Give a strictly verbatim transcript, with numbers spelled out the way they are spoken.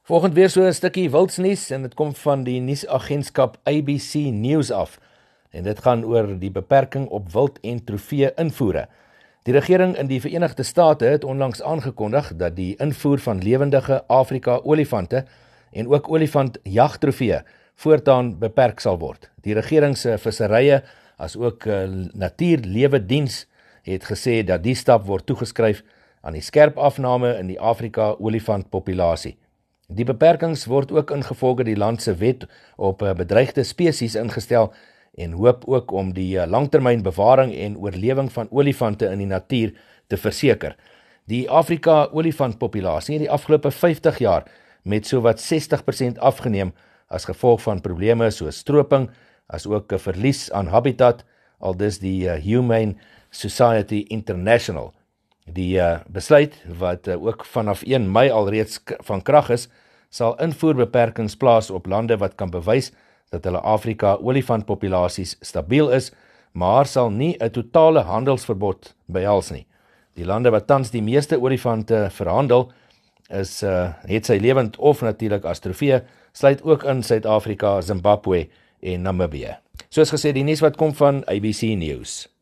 Volgend weer so 'n stukkie wildsnuus en dit kom van die nuusagentskap A B C News af. En dit gaan oor die beperking op wild en trofee invoere. Die regering in die Verenigde State het onlangs aangekondig dat die invoer van lewendige Afrika olifante en ook olifant jagtrofee voortaan beperk sal word. Die regering se visserye as ook Natuurlewe Diens het gesê dat die stap word toegeskryf aan die skerp afname in die Afrika olifantpopulasie. Die beperkings word ook ingevolge die land se wet op bedreigde spesies ingestel en hoop ook om die langtermyn bewaring en oorlewing van olifante in die natuur te verseker. Die Afrika olifantpopulasie het die afgelope vyftig jaar met sowat sestig persent afgeneem as gevolg van probleme soos stroping, as ook 'n verlies aan habitat, aldus die Humane Society International. Die uh, besluit, wat uh, ook vanaf een Mei alreeds van krag is, sal invoerbeperkings plaas op lande wat kan bewys dat hulle Afrika olifantpopulasies stabiel is, maar sal nie 'n totale handelsverbod behels nie. Die lande wat tans die meeste olifante verhandel, is uh, het sy lewend of natuurlik as trofee, sluit ook in Suid-Afrika, Zimbabwe en Namibië. Soos gesê, die nuus wat kom van A B C News.